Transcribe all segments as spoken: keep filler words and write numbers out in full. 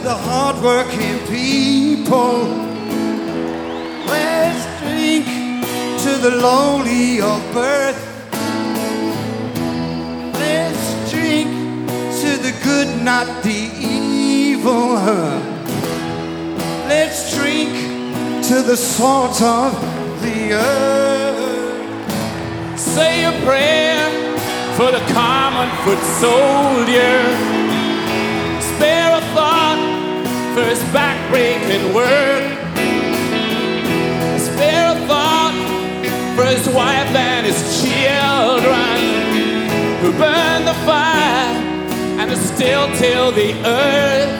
the hard-working people. Let's drink to the lowly of birth. Let's drink to the good, not the evil. Let's drink to the salt of the earth. Say a prayer for the common foot soldier. Spare a thought for his back-breaking work. Spare a thought for his wife and his children who burn the fire and still till the earth.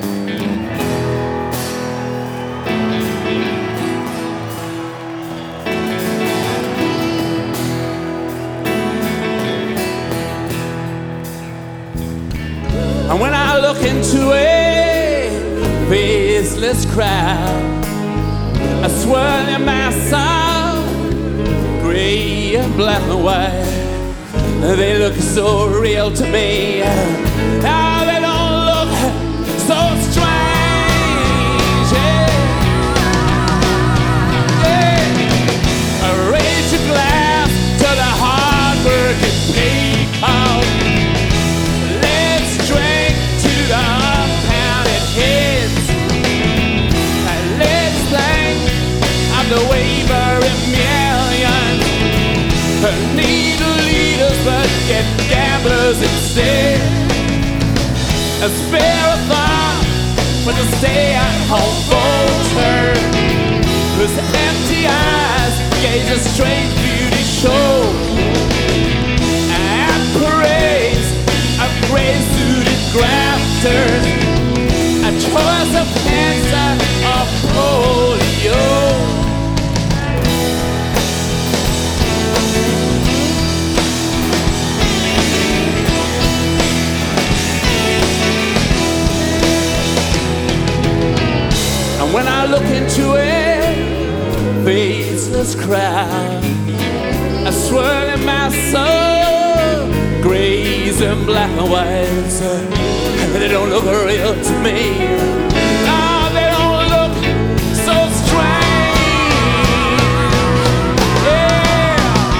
And when I look into a faceless crowd, a swirling mass of gray and black and white, they look so real to me. Now they don't look so strange. Yeah. Yeah. Raise your glass to the hard-working people. The wavering millions need leaders but get gamblers instead. A spare a thought for the stay-at-home vulture whose empty eyes gaze a strange beauty show and parades of gray-suited grafters, a choice of cancer or polio. When I look into a faceless crowd, a swirling mass of grays and black and whites, they don't look real to me. No, they don't look so strange. Yeah.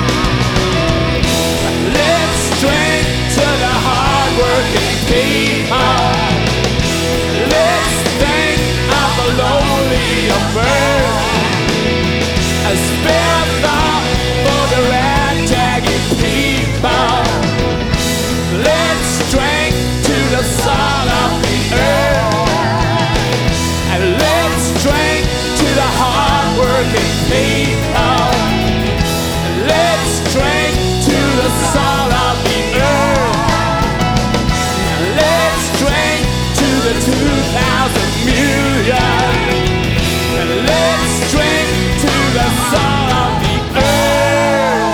Let's drink to the hard-working people. Let's thank the lonely of birth. A spare thought for the ragtaggy people. Let's drink to the salt of the earth. And let's drink to the hard-working people. Let's drink to the salt of the earth. And let's drink to the two thousand million. And let's drink to the salt of the earth.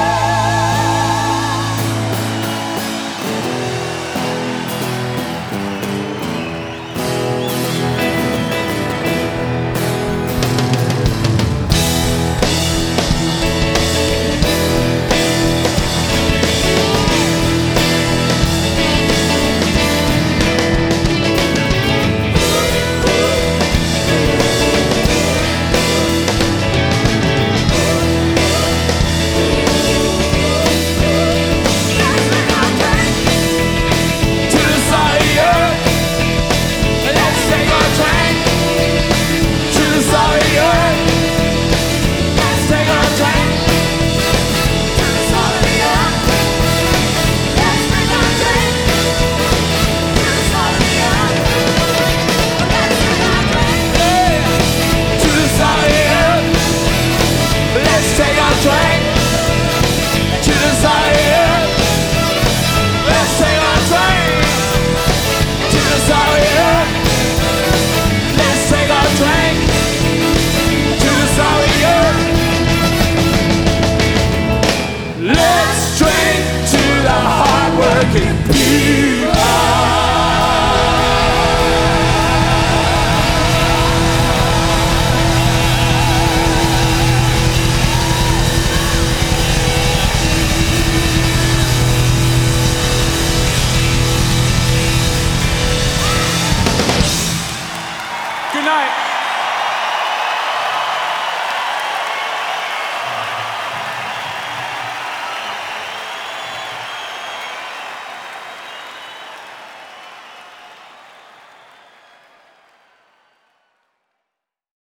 night.